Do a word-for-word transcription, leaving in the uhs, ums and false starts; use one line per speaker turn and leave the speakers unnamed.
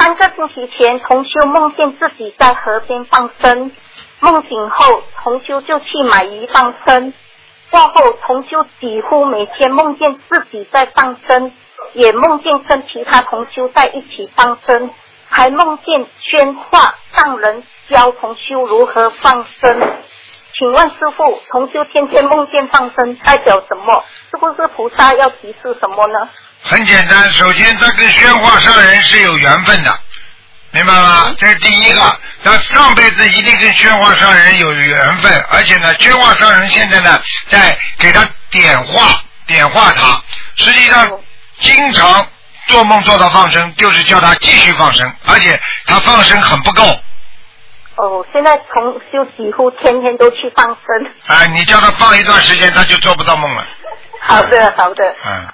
三个星期前，同修梦见自己在河边放生，梦醒后，同修就去买鱼放生。过后，同修几乎每天梦见自己在放生，也梦见跟其他同修在一起放生，还梦见宣化上人教同修如何放生。请问师父，同修天天梦见放生代表什么？是不是菩萨要提示什么呢？
很简单，首先他跟宣化上人是有缘分的，明白吗？这是第一个，他上辈子一定跟宣化上人有缘分，而且呢，宣化上人现在呢在给他点化点化他，实际上经常做梦做到放生，就是叫他继续放生，而且他放生很不够。
哦，现在同修几乎天天都去放生。
啊，你叫他放一段时间，他就做不到梦了。
好的，好的。
嗯。